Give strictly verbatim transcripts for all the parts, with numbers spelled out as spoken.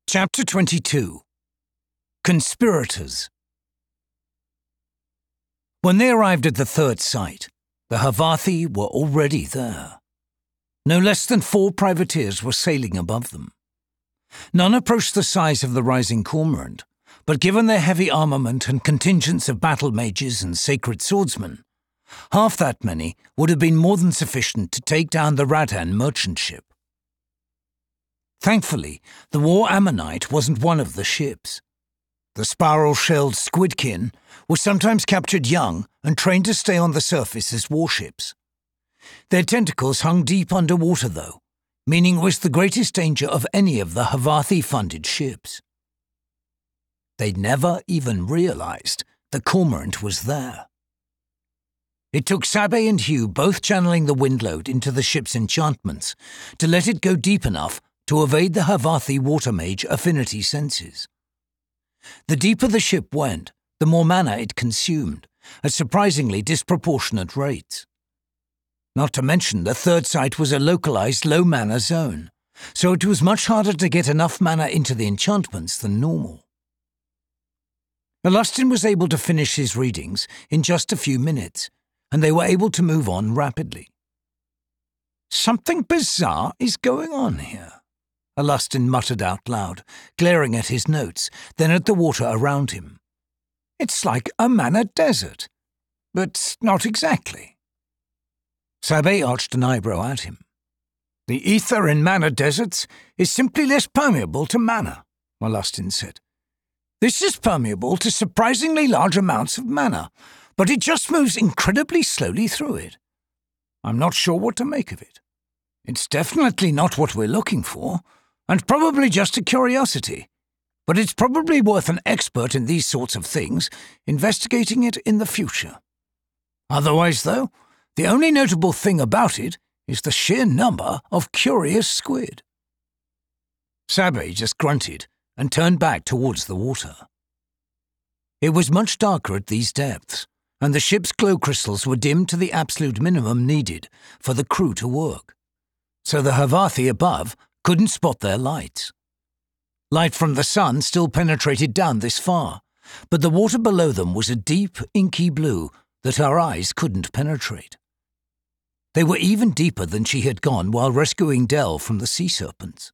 Chapter twenty-two. Conspirators. When they arrived at the third site, the Havathi were already there. No less than four privateers were sailing above them. None approached the size of the rising cormorant, but given their heavy armament and contingents of battle mages and sacred swordsmen, half that many would have been more than sufficient to take down the Radan merchant ship. Thankfully, the war Ammonite wasn't one of the ships. The spiral-shelled squidkin were sometimes captured young and trained to stay on the surface as warships. Their tentacles hung deep underwater, though, meaning it was the greatest danger of any of the Havathi-funded ships. They'd never even realized the cormorant was there. It took Sabé and Hugh both channeling the windload into the ship's enchantments to let it go deep enough to evade the Havathi water mage affinity senses. The deeper the ship went, the more mana it consumed, at surprisingly disproportionate rates. Not to mention the third site was a localized low-mana zone, so it was much harder to get enough mana into the enchantments than normal. Alustin was able to finish his readings in just a few minutes, and they were able to move on rapidly. Something bizarre is going on here, Alustin muttered out loud, glaring at his notes, then at the water around him. It's like a mana desert, but not exactly. Sabé arched an eyebrow at him. The ether in mana deserts is simply less permeable to mana, Alustin said. This is permeable to surprisingly large amounts of mana, but it just moves incredibly slowly through it. I'm not sure what to make of it. It's definitely not what we're looking for, and probably just a curiosity, but it's probably worth an expert in these sorts of things investigating it in the future. Otherwise, though, the only notable thing about it is the sheer number of curious squid. Sabé just grunted and turned back towards the water. It was much darker at these depths, and the ship's glow crystals were dimmed to the absolute minimum needed for the crew to work, so the Havathi above couldn't spot their lights. Light from the sun still penetrated down this far, but the water below them was a deep, inky blue that her eyes couldn't penetrate. They were even deeper than she had gone while rescuing Del from the sea serpents.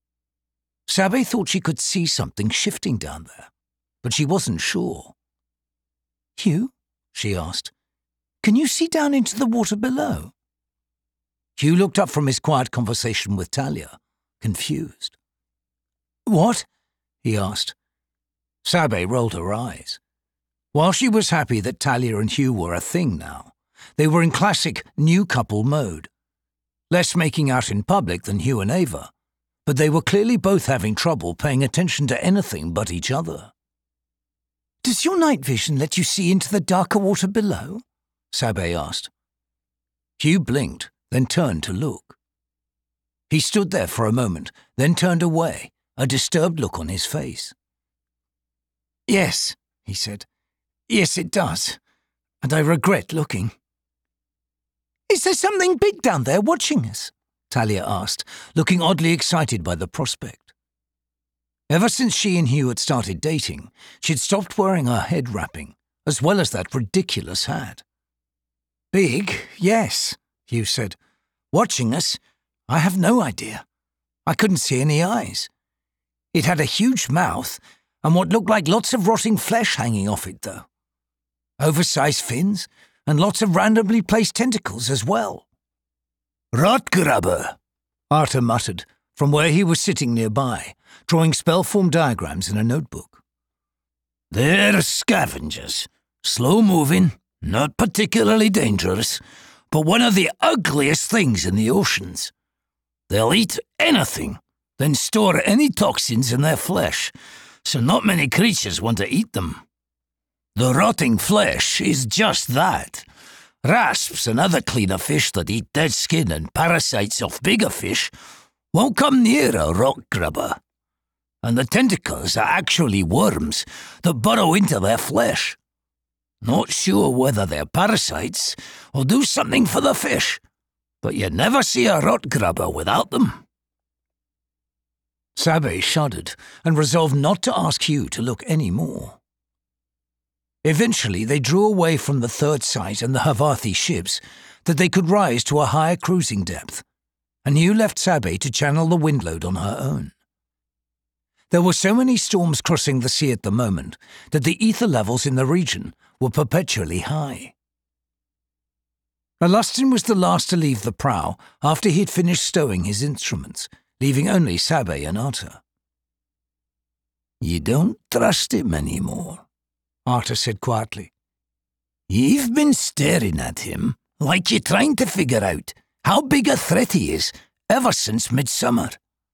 Sabé thought she could see something shifting down there, but she wasn't sure. Hugh, she asked, can you see down into the water below? Hugh looked up from his quiet conversation with Talia, confused. What? He asked. Sabé rolled her eyes. While she was happy that Talia and Hugh were a thing now, they were in classic new couple mode. Less making out in public than Hugh and Ava, but they were clearly both having trouble paying attention to anything but each other. Does your night vision let you see into the darker water below? Sabé asked. Hugh blinked, then turned to look. He stood there for a moment, then turned away, a disturbed look on his face. Yes, he said. Yes, it does. And I regret looking. Is there something big down there watching us? Talia asked, looking oddly excited by the prospect. Ever since she and Hugh had started dating, she'd stopped wearing her head wrapping, as well as that ridiculous hat. Big, yes, Hugh said. Watching us? I have no idea. I couldn't see any eyes. It had a huge mouth and what looked like lots of rotting flesh hanging off it, though. Oversized fins and lots of randomly placed tentacles as well. Rotgrubber, Arthur muttered from where he was sitting nearby, drawing spell-form diagrams in a notebook. They're scavengers. Slow-moving, not particularly dangerous, but one of the ugliest things in the oceans. They'll eat anything, then store any toxins in their flesh, so not many creatures want to eat them. The rotting flesh is just that. Rasps and other cleaner fish that eat dead skin and parasites off bigger fish won't come near a rock grubber. And the tentacles are actually worms that burrow into their flesh. Not sure whether they're parasites or do something for the fish, but you never see a rot grubber without them. Sabé shuddered and resolved not to ask Hugh to look any more. Eventually, they drew away from the third sight and the Havathi ships that they could rise to a higher cruising depth, and Hugh left Sabé to channel the windload on her own. There were so many storms crossing the sea at the moment that the ether levels in the region were perpetually high. Alustin was the last to leave the prow after he had finished stowing his instruments, leaving only Sabé and Arta. "You don't trust him anymore," Arta said quietly. "You've been staring at him like you're trying to figure out how big a threat he is ever since midsummer."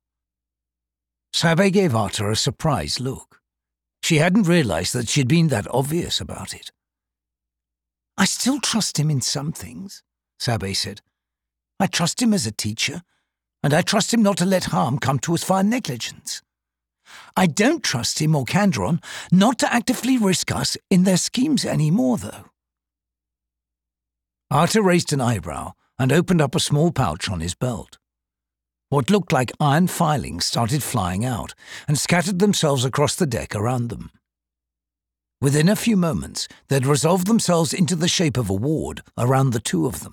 Sabé gave Arta a surprised look. She hadn't realized that she'd been that obvious about it. "I still trust him in some things," Sabé said. "I trust him as a teacher, and I trust him not to let harm come to us via negligence. I don't trust him or Kandron not to actively risk us in their schemes anymore, though." Arta raised an eyebrow and opened up a small pouch on his belt. What looked like iron filings started flying out and scattered themselves across the deck around them. Within a few moments, they'd resolved themselves into the shape of a ward around the two of them.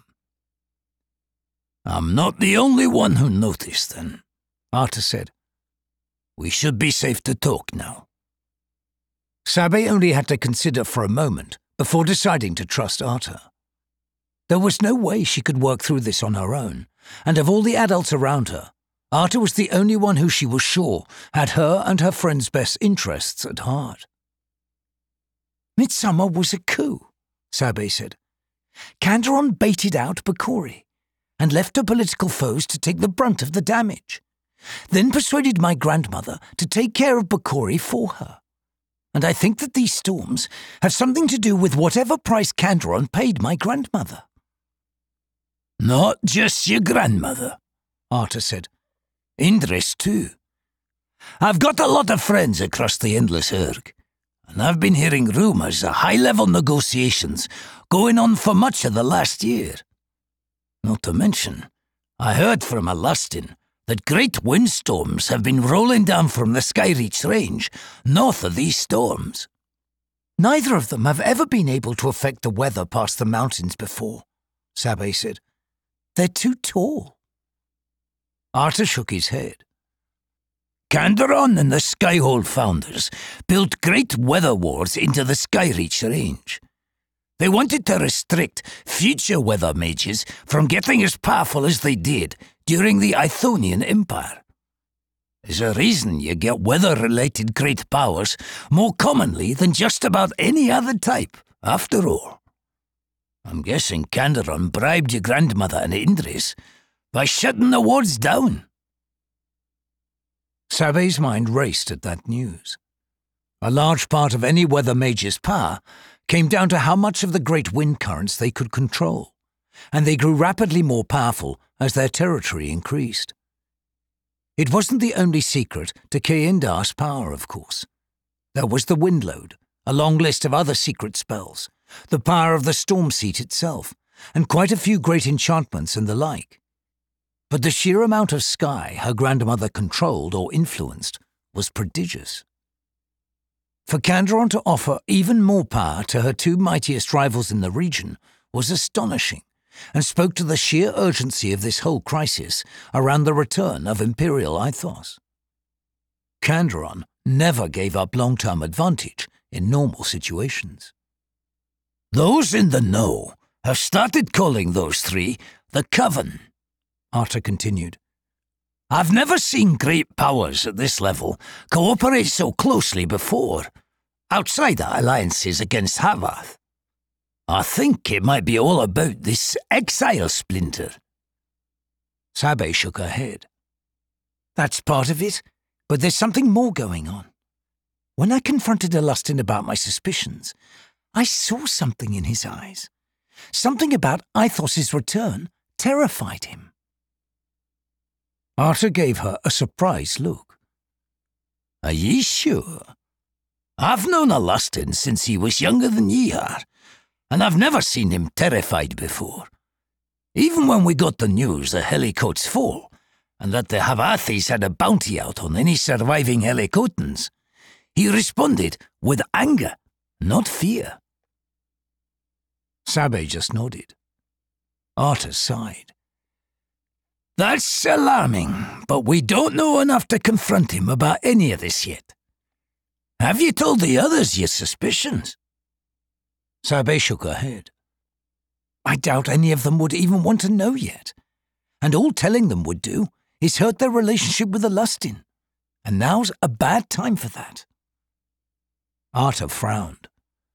"I'm not the only one who noticed, then," Arta said. "We should be safe to talk now." Sabé only had to consider for a moment before deciding to trust Arta. There was no way she could work through this on her own, and of all the adults around her, Arta was the only one who she was sure had her and her friend's best interests at heart. "Midsummer was a coup," Sabé said. "Kandron baited out Bokori and left her political foes to take the brunt of the damage, then persuaded my grandmother to take care of Bokori for her. And I think that these storms have something to do with whatever price Kandron paid my grandmother." "Not just your grandmother," Arta said. "Indris, too. I've got a lot of friends across the Endless Erg, and I've been hearing rumours of high-level negotiations going on for much of the last year. Not to mention, I heard from Alustin that great windstorms have been rolling down from the Skyreach range north of these storms." "Neither of them have ever been able to affect the weather past the mountains before," Sabé said. "They're too tall." Arta shook his head. "Kandron and the Skyhold founders built great weather wards into the Skyreach range. They wanted to restrict future weather mages from getting as powerful as they did during the Ithonian Empire. There's a reason you get weather-related great powers more commonly than just about any other type, after all. I'm guessing Kandron bribed your grandmother and Indris by shutting the wards down." Sabé's mind raced at that news. A large part of any weather mage's power came down to how much of the great wind currents they could control, and they grew rapidly more powerful as their territory increased. It wasn't the only secret to Keindar's power, of course. There was the windload, a long list of other secret spells, the power of the storm seat itself, and quite a few great enchantments and the like. But the sheer amount of sky her grandmother controlled or influenced was prodigious. For Kandron to offer even more power to her two mightiest rivals in the region was astonishing, and spoke to the sheer urgency of this whole crisis around the return of Imperial Ithos. Kandron never gave up long-term advantage in normal situations. "Those in the know have started calling those three the Coven," Arta continued. "I've never seen great powers at this level cooperate so closely before, outside the alliances against Havath. I think it might be all about this exile splinter." Sabé shook her head. "That's part of it, but there's something more going on. When I confronted Alustin about my suspicions, I saw something in his eyes. Something about Ithos's return terrified him." Arta gave her a surprised look. "Are ye sure? I've known Alustin since he was younger than ye are, and I've never seen him terrified before. Even when we got the news of Helicote's fall, and that the Havathis had a bounty out on any surviving Helicotans, he responded with anger, not fear. Sabe just nodded. Arta sighed. That's alarming, but we don't know enough to confront him about any of this yet. Have you told the others your suspicions? Sabe shook her head. I doubt any of them would even want to know yet, and all telling them would do is hurt their relationship with the Lustin, and now's a bad time for that. Arta frowned.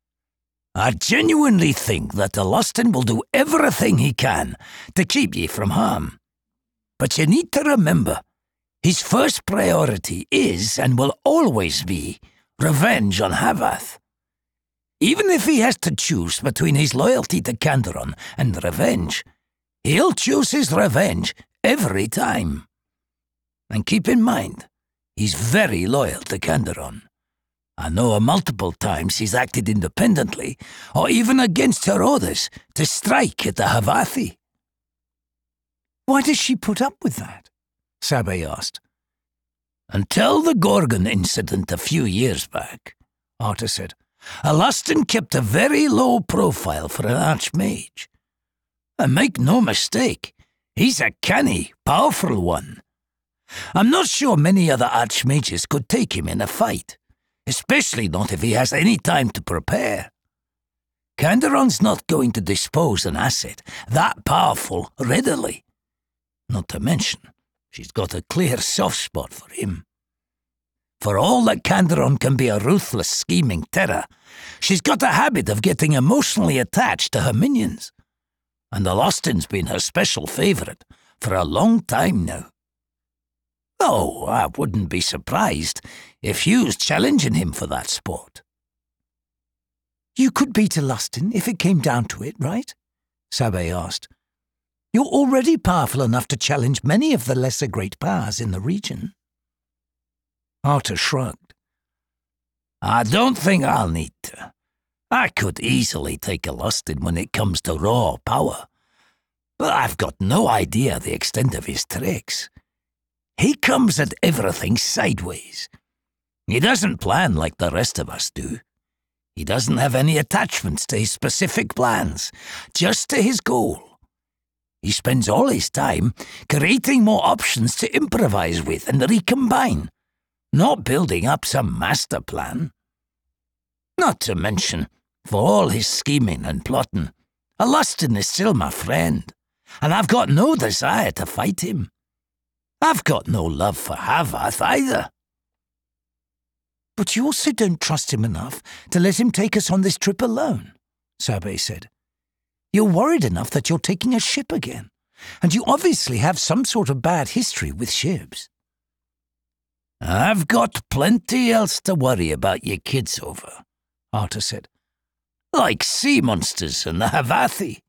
I genuinely think that the Lustin will do everything he can to keep ye from harm. But you need to remember, his first priority is and will always be revenge on Havath. Even if he has to choose between his loyalty to Kandaron and revenge, he'll choose his revenge every time. And keep in mind, he's very loyal to Kandaron. I know multiple times he's acted independently, or even against her orders, to strike at the Havathi. Why does she put up with that? Sabe asked. Until the Gorgon incident a few years back, Arta said, Alastin kept a very low profile for an archmage. And make no mistake, he's a canny, powerful one. I'm not sure many other archmages could take him in a fight, especially not if he has any time to prepare. Kandaron's not going to dispose an asset that powerful readily. Not to mention, she's got a clear soft spot for him. For all that Kandaron can be a ruthless, scheming terror, she's got a habit of getting emotionally attached to her minions. And the Lustin's been her special favourite for a long time now. Oh, I wouldn't be surprised if Hugh's challenging him for that spot. You could beat a Lustin if it came down to it, right? Sabe asked. You're already powerful enough to challenge many of the lesser great powers in the region. Arta shrugged. I don't think I'll need to. I could easily take a Lustin when it comes to raw power, but I've got no idea the extent of his tricks. He comes at everything sideways. He doesn't plan like the rest of us do. He doesn't have any attachments to his specific plans, just to his goal. He spends all his time creating more options to improvise with and recombine, not building up some master plan. Not to mention, for all his scheming and plotting, Alastin is still my friend, and I've got no desire to fight him. I've got no love for Havath either. But you also don't trust him enough to let him take us on this trip alone, Sabe said. You're worried enough that you're taking a ship again, and you obviously have some sort of bad history with ships. I've got plenty else to worry about you kids over, Arta said. Like sea monsters and the Havathi.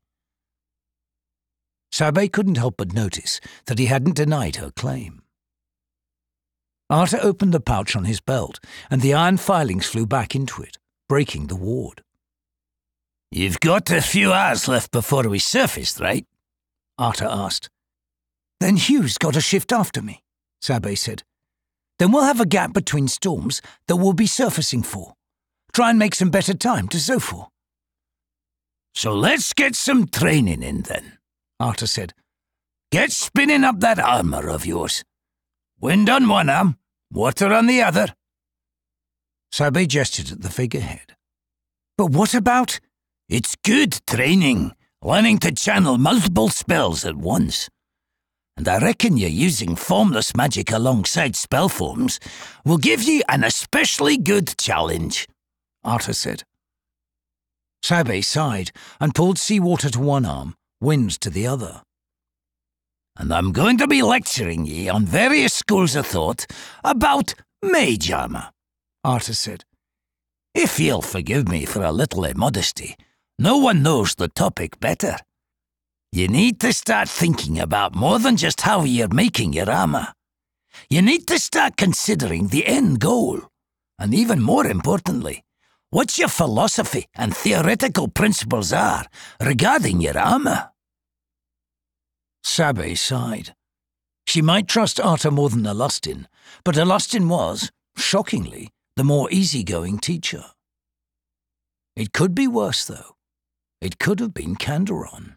Sabe couldn't help but notice that he hadn't denied her claim. Arta opened the pouch on his belt, and the iron filings flew back into it, breaking the ward. You've got a few hours left before we surfaced, right? Arta asked. Then Hugh's got a shift after me, Sabe said. Then we'll have a gap between storms that we'll be surfacing for. Try and make some better time to Zophor. So let's get some training in then, Arta said. Get spinning up that armour of yours. Wind on one arm, water on the other. Sabe gestured at the figurehead. But what about... It's good training, learning to channel multiple spells at once. And I reckon you're using formless magic alongside spell forms will give you an especially good challenge, Arta said. Sabe sighed and pulled seawater to one arm, wind to the other. And I'm going to be lecturing ye on various schools of thought about mage armour, Arta said. If you'll forgive me for a little immodesty, no one knows the topic better. You need to start thinking about more than just how you're making your armour. You need to start considering the end goal, and even more importantly, what your philosophy and theoretical principles are regarding your armour. Sabe sighed. She might trust Arta more than Alustin, but Alustin was, shockingly, the more easygoing teacher. It could be worse, though. It could have been Candoron.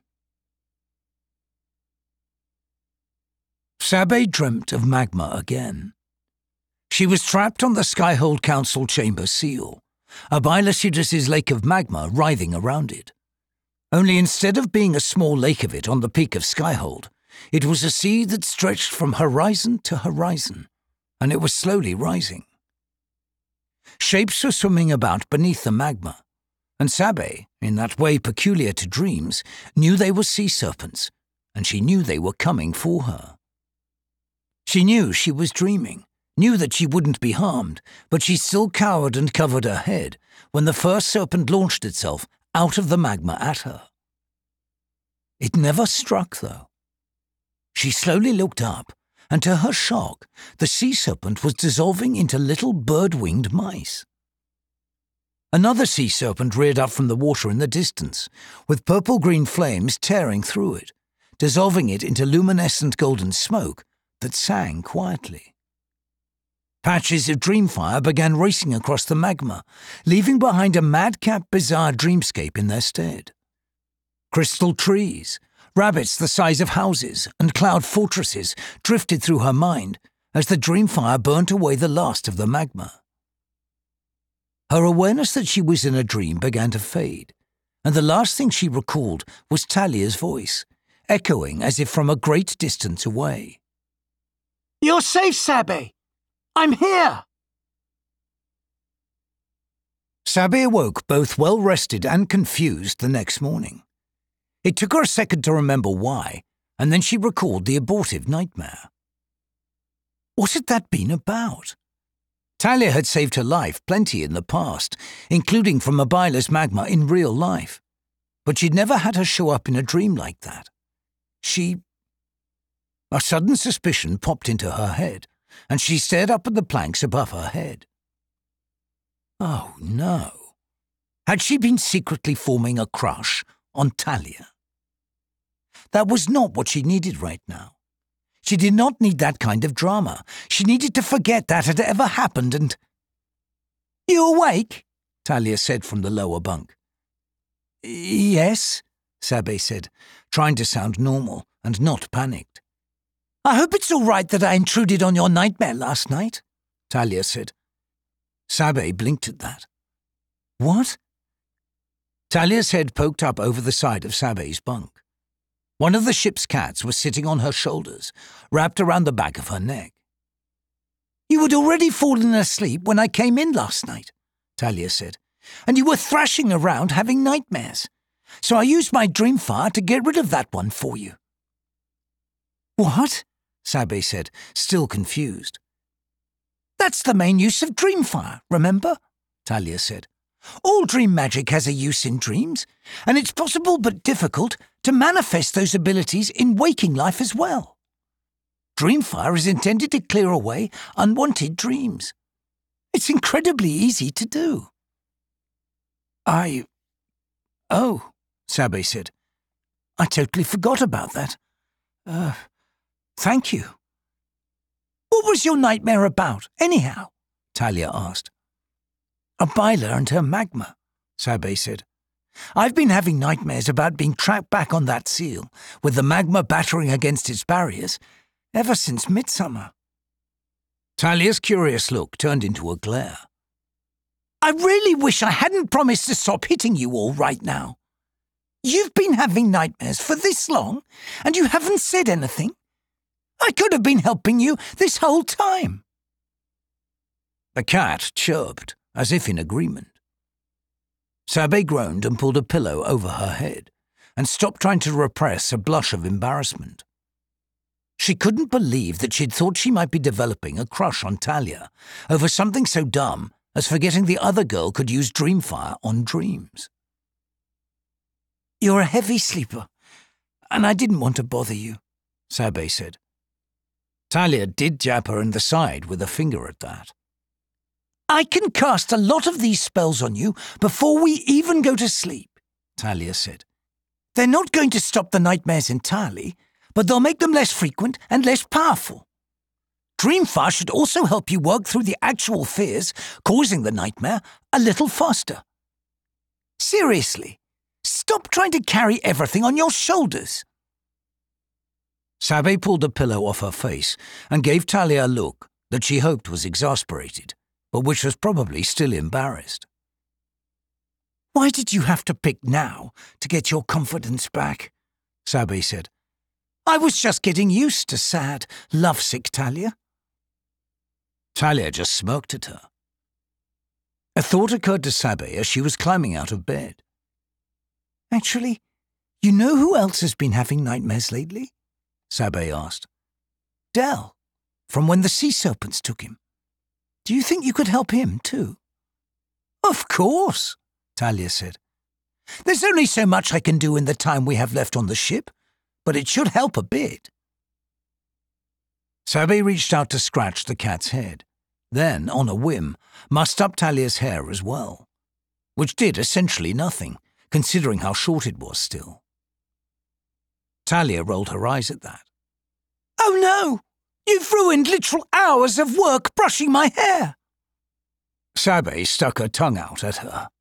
Sabé dreamt of Magma again. She was trapped on the Skyhold Council chamber seal, a Bilocidus' lake of magma writhing around it. Only instead of being a small lake of it on the peak of Skyhold, it was a sea that stretched from horizon to horizon, and it was slowly rising. Shapes were swimming about beneath the magma, and Sabé, in that way peculiar to dreams, knew they were sea serpents, and she knew they were coming for her. She knew she was dreaming, knew that she wouldn't be harmed, but she still cowered and covered her head when the first serpent launched itself out of the magma at her. It never struck, though. She slowly looked up, and to her shock, the sea serpent was dissolving into little bird-winged mice. Another sea serpent reared up from the water in the distance, with purple-green flames tearing through it, dissolving it into luminescent golden smoke that sang quietly. Patches of dreamfire began racing across the magma, leaving behind a madcap, bizarre dreamscape in their stead. Crystal trees, rabbits the size of houses, and cloud fortresses drifted through her mind as the dreamfire burnt away the last of the magma. Her awareness that she was in a dream began to fade, and the last thing she recalled was Talia's voice, echoing as if from a great distance away. "You're safe, Sabé! I'm here!" Sabé awoke both well-rested and confused the next morning. It took her a second to remember why, and then she recalled the abortive nightmare. What had that been about? Talia had saved her life plenty in the past, including from a bilous magma in real life, but she'd never had her show up in a dream like that. She... A sudden suspicion popped into her head, and she stared up at the planks above her head. Oh, no. Had she been secretly forming a crush on Talia? That was not what she needed right now. She did not need that kind of drama. She needed to forget that had ever happened and... "You awake?" Talia said from the lower bunk. "Yes," Sabé said, trying to sound normal and not panicked. "I hope it's all right that I intruded on your nightmare last night," Talia said. Sabé blinked at that. "What?" Talia's head poked up over the side of Sabé's bunk. One of the ship's cats was sitting on her shoulders, wrapped around the back of her neck. "You had already fallen asleep when I came in last night," Talia said, "and you were thrashing around having nightmares. So I used my dreamfire to get rid of that one for you." "What?" Sabé said, still confused. "That's the main use of dreamfire, remember?" Talia said. "All dream magic has a use in dreams, and it's possible but difficult to manifest those abilities in waking life as well. Dreamfire is intended to clear away unwanted dreams. It's incredibly easy to do." I... Oh, Sabé said. "I totally forgot about that. Uh, thank you." "What was your nightmare about, anyhow?" Talia asked. "A Bila and her magma," Sabé said. "I've been having nightmares about being trapped back on that seal, with the magma battering against its barriers, ever since midsummer." Talia's curious look turned into a glare. "I really wish I hadn't promised to stop hitting you all right now. You've been having nightmares for this long, and you haven't said anything. I could have been helping you this whole time." The cat chirped, as if in agreement. Sabé groaned and pulled a pillow over her head, and stopped trying to repress a blush of embarrassment. She couldn't believe that she'd thought she might be developing a crush on Talia over something so dumb as forgetting the other girl could use dreamfire on dreams. "You're a heavy sleeper, and I didn't want to bother you," Sabé said. Talia did jab her in the side with a finger at that. "I can cast a lot of these spells on you before we even go to sleep," Talia said. "They're not going to stop the nightmares entirely, but they'll make them less frequent and less powerful. Dreamfast should also help you work through the actual fears causing the nightmare a little faster. Seriously, stop trying to carry everything on your shoulders. Sabe pulled the pillow off her face and gave Talia a look that she hoped was exasperated, but which was probably still embarrassed. "Why did you have to pick now to get your confidence back?" Sabe said. "I was just getting used to sad, lovesick Talia." Talia just smirked at her. A thought occurred to Sabe as she was climbing out of bed. "Actually, you know who else has been having nightmares lately?" Sabe asked. "Del, from when the sea serpents took him. Do you think you could help him too?" "Of course," Talia said. "There's only so much I can do in the time we have left on the ship, but it should help a bit." Sabe reached out to scratch the cat's head, then, on a whim, mussed up Talia's hair as well, which did essentially nothing, considering how short it was still. Talia rolled her eyes at that. "Oh no! You've ruined literal hours of work brushing my hair!" Sabe stuck her tongue out at her.